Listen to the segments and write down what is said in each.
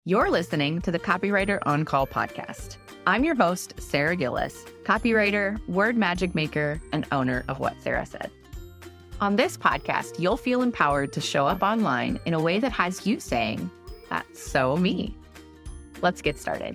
You're listening to the Copywriter On Call podcast. I'm your host, Sarah Gillis, copywriter, word magic maker, and owner of What Sarah Said. On this podcast, you'll feel empowered to show up online in a way that has you saying, "That's so me." Let's get started.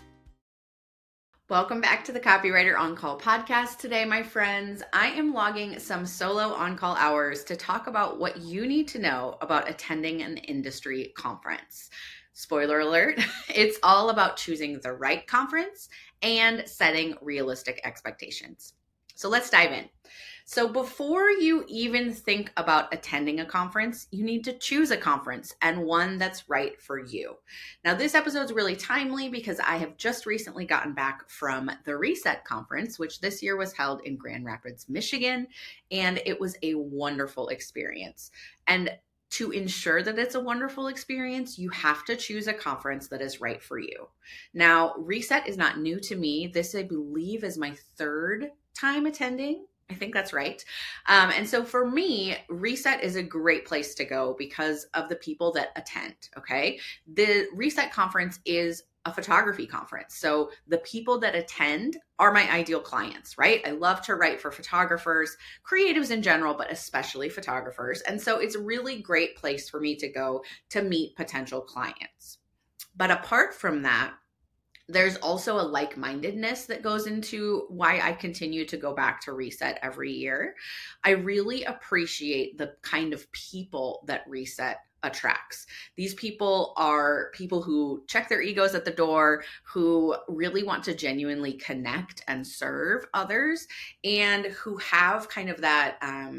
Welcome back to the Copywriter On Call podcast today, my friends. I am logging some solo on-call hours to talk about what you need to know about attending an industry conference. Spoiler alert, it's all about choosing the right conference and setting realistic expectations. So let's dive in. So before you even think about attending a conference, you need to choose a conference and one that's right for you. Now, this episode is really timely because I have just recently gotten back from the Reset Conference, which this year was held in Grand Rapids, Michigan, and it was a wonderful experience. And to ensure that it's a wonderful experience, you have to choose a conference that is right for you. Now, Reset is not new to me. This, I believe, is my third time attending. I think that's right. And so for me, Reset is a great place to go because of the people that attend, okay? The Reset conference is a photography conference. So the people that attend are my ideal clients, right? I love to write for photographers, creatives in general, but especially photographers. And so it's a really great place for me to go to meet potential clients. But apart from that, there's also a like-mindedness that goes into why I continue to go back to Reset every year. I really appreciate the kind of people that Reset attracts. These people are people who check their egos at the door, who really want to genuinely connect and serve others, and who have kind of that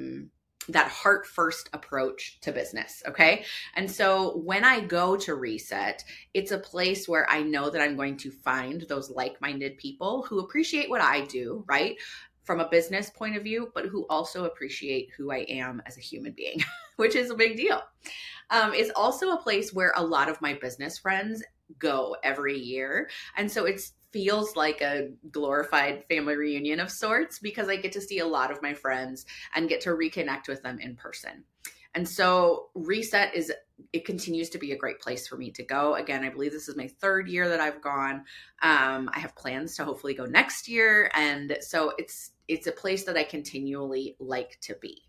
heart first approach to business. Okay. And so when I go to Reset, it's a place where I know that I'm going to find those like-minded people who appreciate what I do, right? From a business point of view, but who also appreciate who I am as a human being, which is a big deal. It's also a place where a lot of my business friends go every year. And so it feels like a glorified family reunion of sorts because I get to see a lot of my friends and get to reconnect with them in person. And so Reset it continues to be a great place for me to go. Again, I believe this is my third year that I've gone. I have plans to hopefully go next year. And so it's a place that I continually like to be.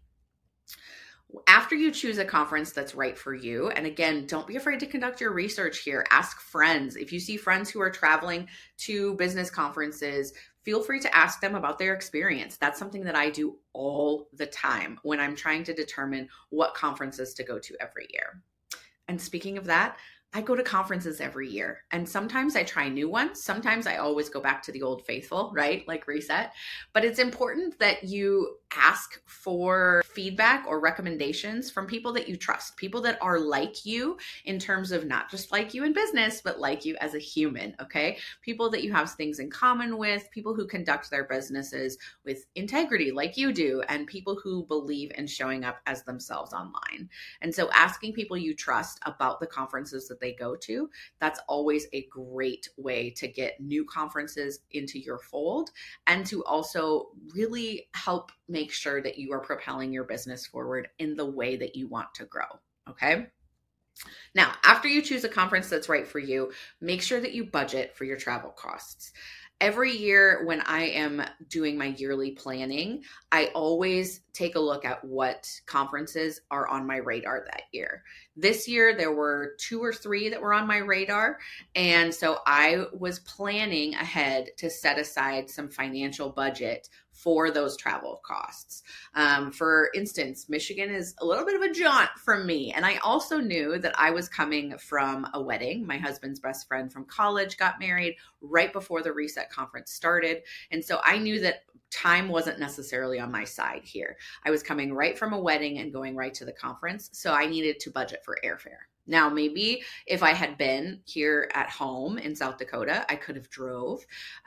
After you choose a conference that's right for you, and again, don't be afraid to conduct your research here. Ask friends. If you see friends who are traveling to business conferences, feel free to ask them about their experience. That's something that I do all the time when I'm trying to determine what conferences to go to every year. And speaking of that, I go to conferences every year, and sometimes I try new ones. Sometimes I always go back to the old faithful, right? Like Reset. But it's important that you ask for feedback or recommendations from people that you trust, people that are like you in terms of not just like you in business, but like you as a human, okay? People that you have things in common with, people who conduct their businesses with integrity like you do, and people who believe in showing up as themselves online. And so asking people you trust about the conferences that they go to, that's always a great way to get new conferences into your fold and to also really help make sure that you are propelling your business forward in the way that you want to grow. Okay. Now, after you choose a conference that's right for you, make sure that you budget for your travel costs. Every year when I am doing my yearly planning, I always take a look at what conferences are on my radar that year. This year, there were 2 or 3 that were on my radar. And so I was planning ahead to set aside some financial budget for those travel costs. For instance, Michigan is a little bit of a jaunt from me. And I also knew that I was coming from a wedding. My husband's best friend from college got married right before the Reset conference started. And so I knew that time wasn't necessarily on my side here. I was coming right from a wedding and going right to the conference. So I needed to budget for airfare. Now, maybe if I had been here at home in South Dakota, I could have drove.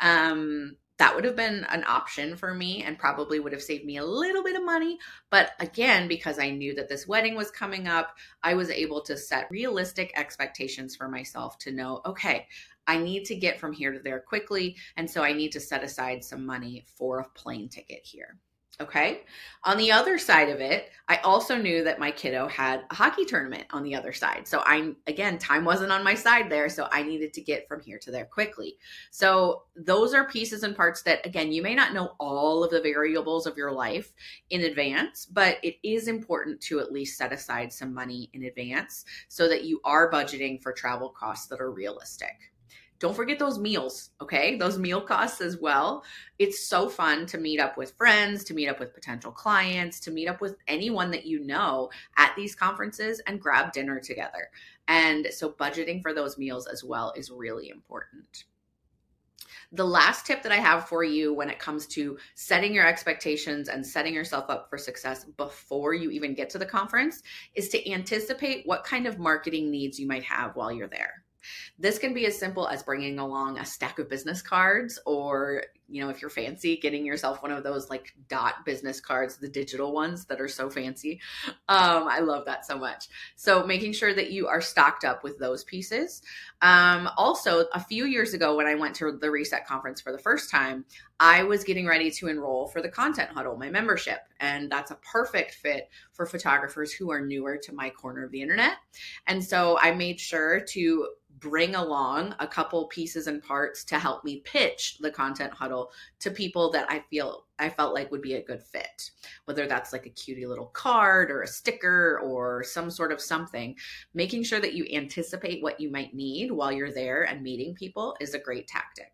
That would have been an option for me and probably would have saved me a little bit of money. But again, because I knew that this wedding was coming up, I was able to set realistic expectations for myself to know, okay, I need to get from here to there quickly. And so I need to set aside some money for a plane ticket here. Okay. On the other side of it, I also knew that my kiddo had a hockey tournament on the other side. So again, time wasn't on my side there. So I needed to get from here to there quickly. So those are pieces and parts that, again, you may not know all of the variables of your life in advance, but it is important to at least set aside some money in advance so that you are budgeting for travel costs that are realistic. Don't forget those meals, okay? Those meal costs as well. It's so fun to meet up with friends, to meet up with potential clients, to meet up with anyone that you know at these conferences and grab dinner together. And so budgeting for those meals as well is really important. The last tip that I have for you when it comes to setting your expectations and setting yourself up for success before you even get to the conference is to anticipate what kind of marketing needs you might have while you're there. This can be as simple as bringing along a stack of business cards, or, if you're fancy, getting yourself one of those like dot business cards, the digital ones that are so fancy. I love that so much. So making sure that you are stocked up with those pieces. Also, a few years ago when I went to the Reset conference for the first time, I was getting ready to enroll for the Content Huddle, my membership. And that's a perfect fit for photographers who are newer to my corner of the internet. And so I made sure to bring along a couple pieces and parts to help me pitch the Content Huddle to people that I felt like would be a good fit, whether that's like a cutie little card or a sticker or some sort of something. Making sure that you anticipate what you might need while you're there and meeting people is a great tactic.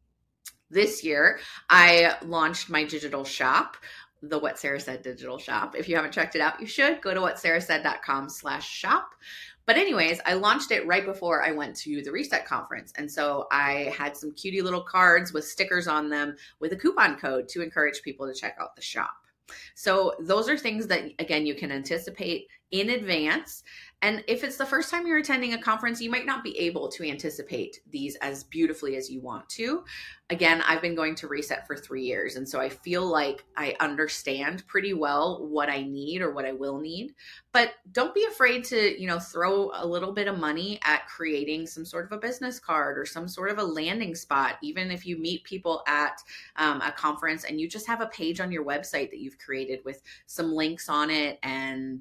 This year, I launched my digital shop, the What Sarah Said digital shop. If you haven't checked it out, you should go to whatsarahsaid.com/shop. But anyways, I launched it right before I went to the Reset conference. And so I had some cutie little cards with stickers on them with a coupon code to encourage people to check out the shop. So those are things that, again, you can anticipate in advance. And if it's the first time you're attending a conference, you might not be able to anticipate these as beautifully as you want to. Again, I've been going to Reset for 3 years. And so I feel like I understand pretty well what I need or what I will need. But don't be afraid to, throw a little bit of money at creating some sort of a business card or some sort of a landing spot. Even if you meet people at a conference and you just have a page on your website that you've created with some links on it and,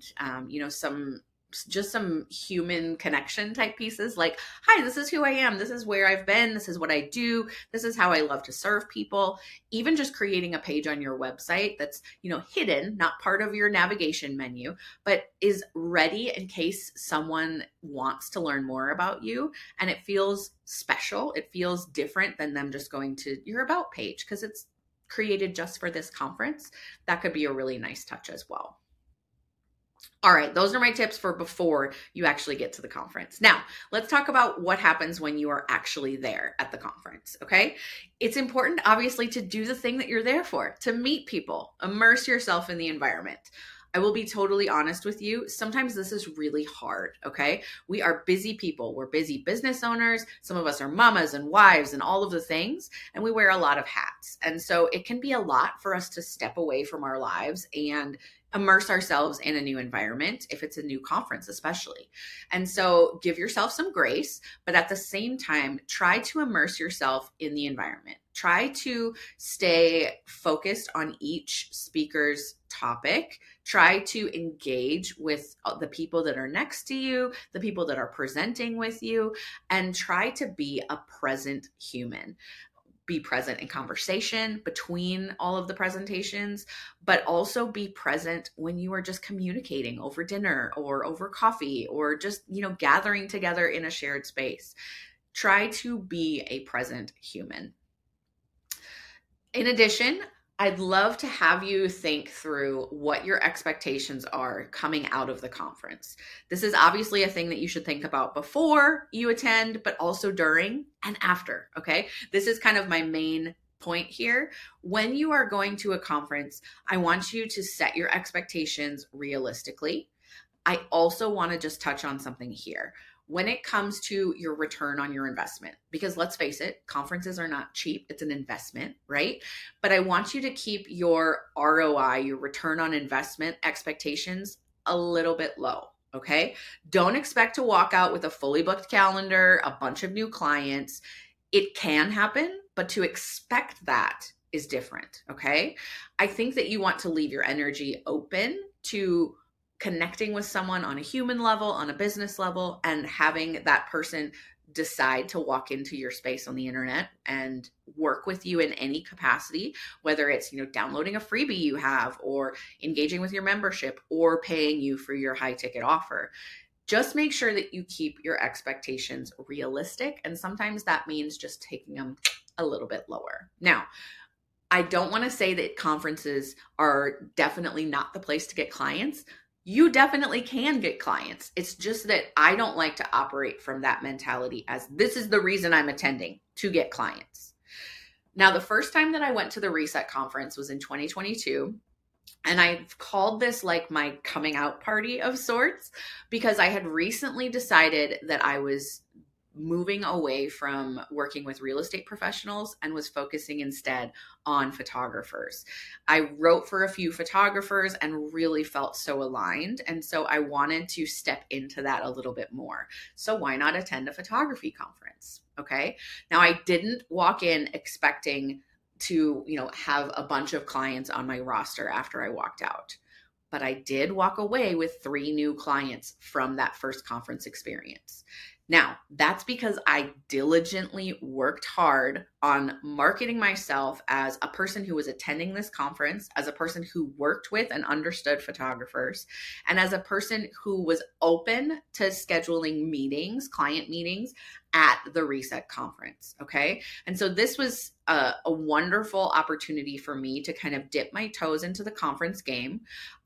some human connection type pieces like, hi, this is who I am. This is where I've been. This is what I do. This is how I love to serve people. Even just creating a page on your website that's, hidden, not part of your navigation menu, but is ready in case someone wants to learn more about you. And it feels special. It feels different than them just going to your about page because it's created just for this conference. That could be a really nice touch as well. All right, those are my tips for before you actually get to the conference. Now, let's talk about what happens when you are actually there at the conference, okay? It's important, obviously, to do the thing that you're there for, to meet people, immerse yourself in the environment. I will be totally honest with you. Sometimes this is really hard, okay? We are busy people. We're busy business owners. Some of us are mamas and wives and all of the things, and we wear a lot of hats. And so it can be a lot for us to step away from our lives and immerse ourselves in a new environment, if it's a new conference especially. And so give yourself some grace, but at the same time, try to immerse yourself in the environment. Try to stay focused on each speaker's topic. Try to engage with the people that are next to you, the people that are presenting with you, and try to be a present human. Be present in conversation between all of the presentations, but also be present when you are just communicating over dinner or over coffee or just, gathering together in a shared space. Try to be a present human. In addition, I'd love to have you think through what your expectations are coming out of the conference. This is obviously a thing that you should think about before you attend, but also during and after, okay? This is kind of my main point here. When you are going to a conference, I want you to set your expectations realistically. I also want to just touch on something here. When it comes to your return on your investment, because let's face it, conferences are not cheap. It's an investment, right? But I want you to keep your ROI, your return on investment expectations a little bit low, okay? Don't expect to walk out with a fully booked calendar, a bunch of new clients. It can happen, but to expect that is different. Okay. I think that you want to leave your energy open to connecting with someone on a human level, on a business level, and having that person decide to walk into your space on the internet and work with you in any capacity, whether it's, downloading a freebie you have, or engaging with your membership, or paying you for your high ticket offer. Just make sure that you keep your expectations realistic. And sometimes that means just taking them a little bit lower. Now, I don't want to say that conferences are definitely not the place to get clients. You definitely can get clients. It's just that I don't like to operate from that mentality as this is the reason I'm attending, to get clients. Now, the first time that I went to the Reset conference was in 2022. And I've called this like my coming out party of sorts, because I had recently decided that I was moving away from working with real estate professionals and was focusing instead on photographers. I wrote for a few photographers and really felt so aligned. And so I wanted to step into that a little bit more. So why not attend a photography conference? Okay. Now, I didn't walk in expecting to, have a bunch of clients on my roster after I walked out. But I did walk away with 3 new clients from that first conference experience. Now, that's because I diligently worked hard on marketing myself as a person who was attending this conference, as a person who worked with and understood photographers, and as a person who was open to scheduling meetings, client meetings at the Reset conference. Okay. And so this was a wonderful opportunity for me to kind of dip my toes into the conference game.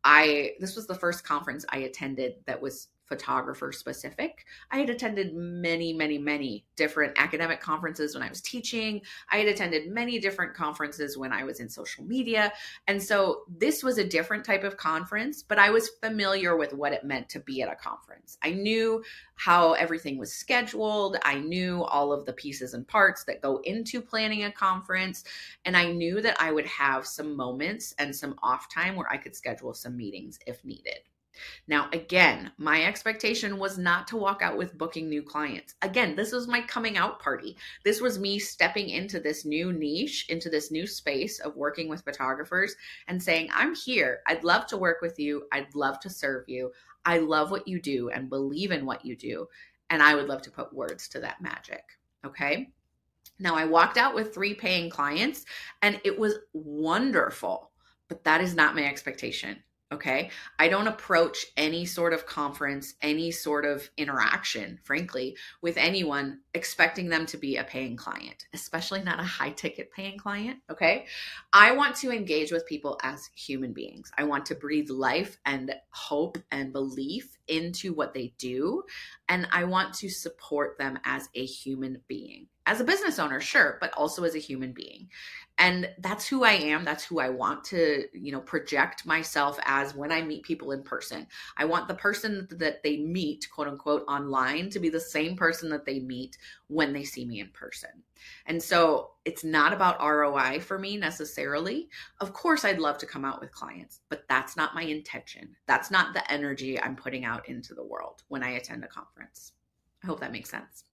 This was the first conference I attended that was photographer specific. I had attended many, many, many different academic conferences when I was teaching. I had attended many different conferences when I was in social media. And so this was a different type of conference, but I was familiar with what it meant to be at a conference. I knew how everything was scheduled. I knew all of the pieces and parts that go into planning a conference. And I knew that I would have some moments and some off time where I could schedule some meetings if needed. Now, again, my expectation was not to walk out with booking new clients. Again, this was my coming out party. This was me stepping into this new niche, into this new space of working with photographers and saying, I'm here. I'd love to work with you. I'd love to serve you. I love what you do and believe in what you do. And I would love to put words to that magic. Okay. Now, I walked out with 3 paying clients and it was wonderful, but that is not my expectation. Okay. I don't approach any sort of conference, any sort of interaction, frankly, with anyone expecting them to be a paying client, especially not a high ticket paying client. Okay. I want to engage with people as human beings. I want to breathe life and hope and belief into what they do. And I want to support them as a human being. As a business owner, sure, but also as a human being. And that's who I am. That's who I want to, project myself as when I meet people in person. I want the person that they meet, quote unquote, online to be the same person that they meet when they see me in person. And so it's not about ROI for me necessarily. Of course, I'd love to come out with clients, but that's not my intention. That's not the energy I'm putting out into the world when I attend a conference. I hope that makes sense.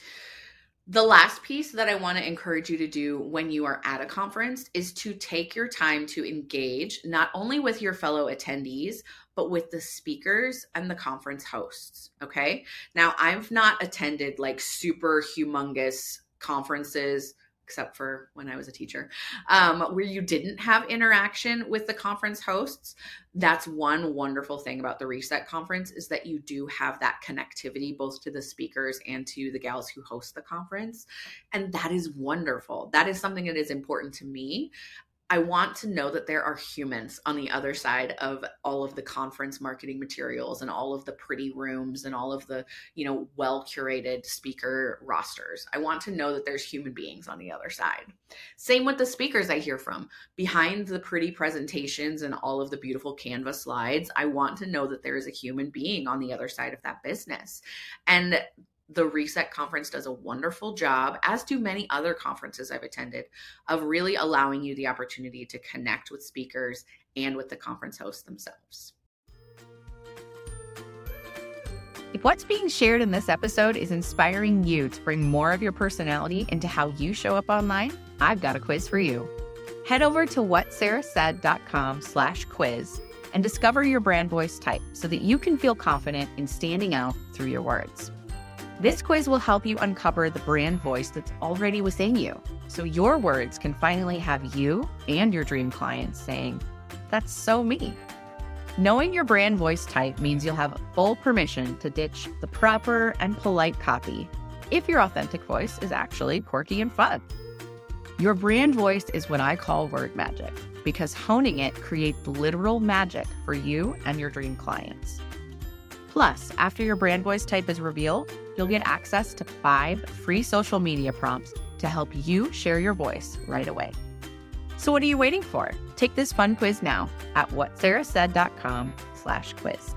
The last piece that I want to encourage you to do when you are at a conference is to take your time to engage not only with your fellow attendees, but with the speakers and the conference hosts. Okay. Now, I've not attended like super humongous conferences, except for when I was a teacher, where you didn't have interaction with the conference hosts. That's one wonderful thing about the Reset conference is that you do have that connectivity both to the speakers and to the gals who host the conference. And that is wonderful. That is something that is important to me. I want to know that there are humans on the other side of all of the conference marketing materials and all of the pretty rooms and all of the, well-curated speaker rosters. I want to know that there's human beings on the other side. Same with the speakers I hear from. Behind the pretty presentations and all of the beautiful Canva slides, I want to know that there is a human being on the other side of that business. And the Reset conference does a wonderful job, as do many other conferences I've attended, of really allowing you the opportunity to connect with speakers and with the conference hosts themselves. If what's being shared in this episode is inspiring you to bring more of your personality into how you show up online, I've got a quiz for you. Head over to whatsarahsaid.com/quiz and discover your brand voice type so that you can feel confident in standing out through your words. This quiz will help you uncover the brand voice that's already within you, so your words can finally have you and your dream clients saying, "That's so me." Knowing your brand voice type means you'll have full permission to ditch the proper and polite copy if your authentic voice is actually quirky and fun. Your brand voice is what I call word magic, because honing it creates literal magic for you and your dream clients. Plus, after your brand voice type is revealed, you'll get access to 5 free social media prompts to help you share your voice right away. So what are you waiting for? Take this fun quiz now at whatsarahsaid.com/quiz.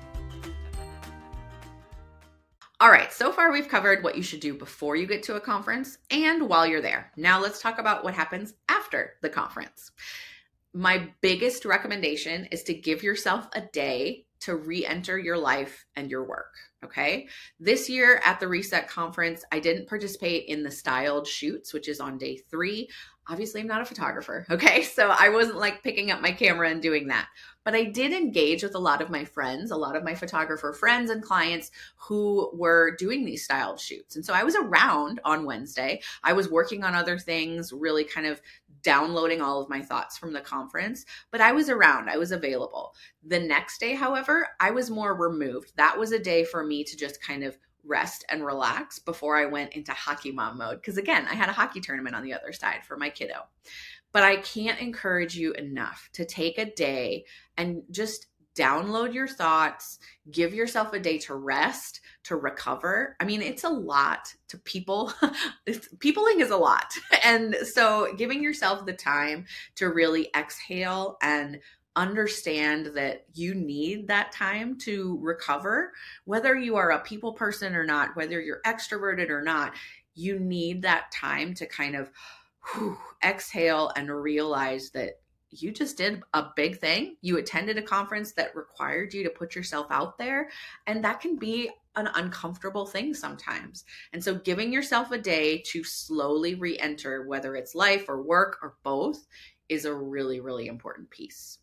All right, so far we've covered what you should do before you get to a conference and while you're there. Now let's talk about what happens after the conference. My biggest recommendation is to give yourself a day to re-enter your life and your work, okay? This year at the Reset Conference, I didn't participate in the styled shoots, which is on day 3. Obviously, I'm not a photographer, okay? So I wasn't like picking up my camera and doing that. But I did engage with a lot of my friends, a lot of my photographer friends and clients who were doing these styled shoots. And so I was around on Wednesday. I was working on other things, really kind of downloading all of my thoughts from the conference, but I was around, I was available. The next day, however, I was more removed. That was a day for me to just kind of rest and relax before I went into hockey mom mode. Because again, I had a hockey tournament on the other side for my kiddo. But I can't encourage you enough to take a day and just download your thoughts, give yourself a day to rest, to recover. I mean, it's a lot to people. Peopling is a lot. And so giving yourself the time to really exhale and understand that you need that time to recover, whether you are a people person or not, whether you're extroverted or not, you need that time to kind of exhale and realize that you just did a big thing. You attended a conference that required you to put yourself out there, and that can be an uncomfortable thing sometimes. And so giving yourself a day to slowly re-enter, whether it's life or work or both, is a really, really important piece.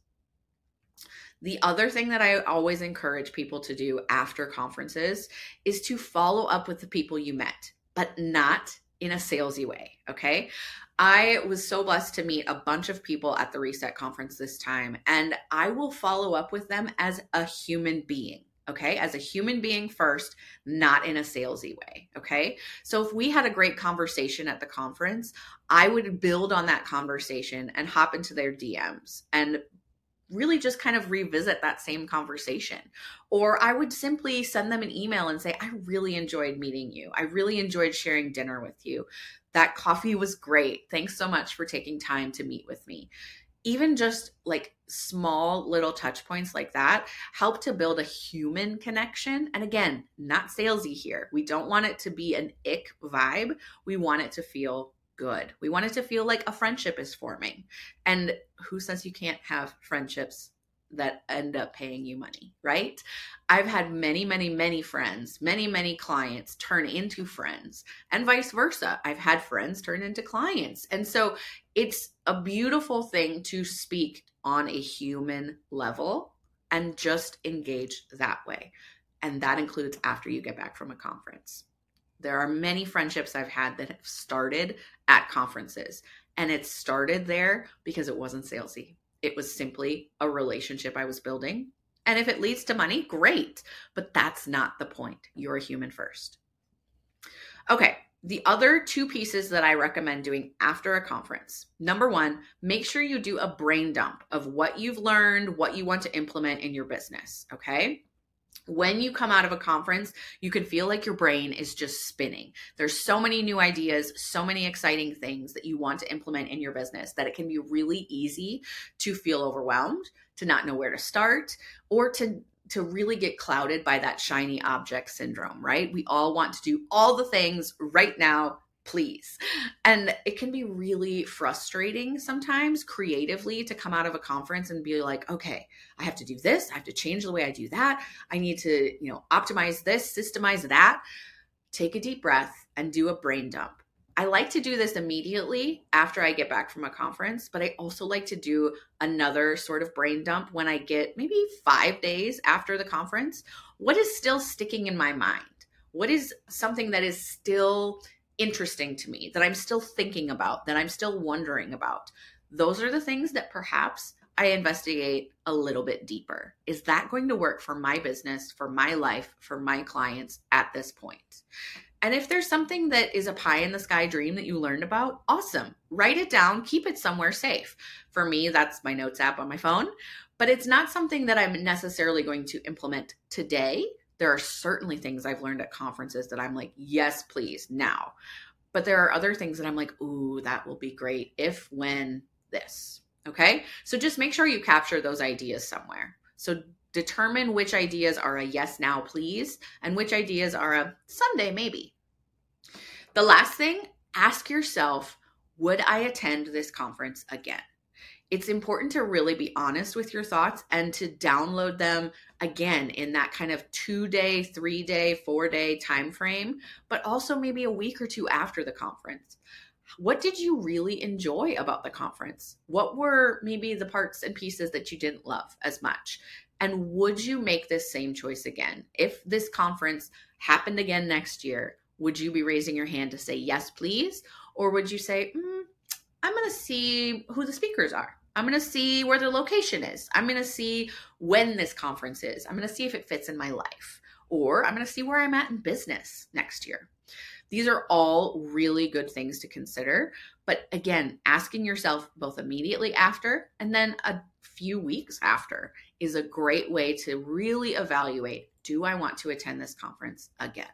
The other thing that I always encourage people to do after conferences is to follow up with the people you met, but not in a salesy way, okay? I was so blessed to meet a bunch of people at the Reset Conference this time, and I will follow up with them as a human being, okay? As a human being first, not in a salesy way, okay? So if we had a great conversation at the conference, I would build on that conversation and hop into their DMs and really just kind of revisit that same conversation. Or I would simply send them an email and say, I really enjoyed meeting you. I really enjoyed sharing dinner with you. That coffee was great. Thanks so much for taking time to meet with me. Even just like small little touch points like that help to build a human connection. And again, not salesy here. We don't want it to be an ick vibe. We want it to feel good. We want it to feel like a friendship is forming. And who says you can't have friendships that end up paying you money, right? I've had many, many, many friends, many, many clients turn into friends, and vice versa. I've had friends turn into clients. And so it's a beautiful thing to speak on a human level and just engage that way. And that includes after you get back from a conference. There are many friendships I've had that have started at conferences, and it started there because it wasn't salesy. It was simply a relationship I was building. And if it leads to money, great, but that's not the point. You're a human first. Okay, the other 2 pieces that I recommend doing after a conference. Number 1, make sure you do a brain dump of what you've learned, what you want to implement in your business, okay? When you come out of a conference, you can feel like your brain is just spinning. There's so many new ideas, so many exciting things that you want to implement in your business that it can be really easy to feel overwhelmed, to not know where to start, or to really get clouded by that shiny object syndrome, right? We all want to do all the things right now, please. And it can be really frustrating sometimes creatively to come out of a conference and be like, okay, I have to do this. I have to change the way I do that. I need to, optimize this, systemize that. Take a deep breath and do a brain dump. I like to do this immediately after I get back from a conference, but I also like to do another sort of brain dump when I get maybe 5 days after the conference. What is still sticking in my mind? What is something that is still interesting to me, that I'm still thinking about, that I'm still wondering about? Those are the things that perhaps I investigate a little bit deeper. Is that going to work for my business, for my life, for my clients at this point? And if there's something that is a pie in the sky dream that you learned about, awesome. Write it down, keep it somewhere safe. For me, that's my notes app on my phone, but it's not something that I'm necessarily going to implement today. There are certainly things I've learned at conferences that I'm like, yes, please, now. But there are other things that I'm like, ooh, that will be great if, when, this. Okay? So just make sure you capture those ideas somewhere. So determine which ideas are a yes, now, please, and which ideas are a someday, maybe. The last thing, ask yourself, would I attend this conference again? It's important to really be honest with your thoughts and to download them again in that kind of 2-day, 3-day, 4-day time frame, but also maybe a week or two after the conference. What did you really enjoy about the conference? What were maybe the parts and pieces that you didn't love as much? And would you make this same choice again? If this conference happened again next year, would you be raising your hand to say, yes, please? Or would you say, I'm going to see who the speakers are. I'm going to see where the location is. I'm going to see when this conference is. I'm going to see if it fits in my life. Or I'm going to see where I'm at in business next year. These are all really good things to consider. But again, asking yourself both immediately after and then a few weeks after is a great way to really evaluate, do I want to attend this conference again?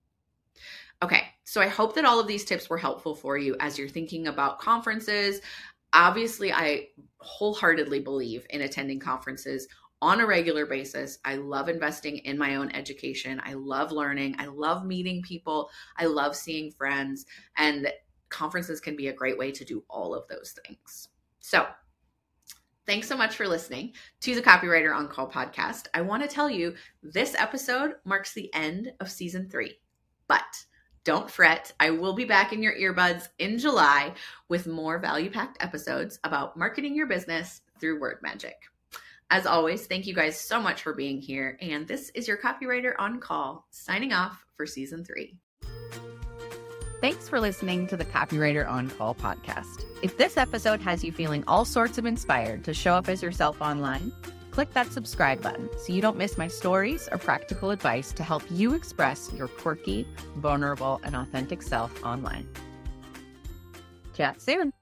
Okay, so I hope that all of these tips were helpful for you as you're thinking about conferences. Obviously, I wholeheartedly believe in attending conferences on a regular basis. I love investing in my own education. I love learning. I love meeting people. I love seeing friends. And conferences can be a great way to do all of those things. So thanks so much for listening to the Copywriter on Call podcast. I want to tell you this episode marks the end of season 3, but don't fret. I will be back in your earbuds in July with more value-packed episodes about marketing your business through word magic. As always, thank you guys so much for being here. And this is your Copywriter on Call signing off for season 3. Thanks for listening to the Copywriter on Call podcast. If this episode has you feeling all sorts of inspired to show up as yourself online, click that subscribe button so you don't miss my stories or practical advice to help you express your quirky, vulnerable, and authentic self online. Chat soon.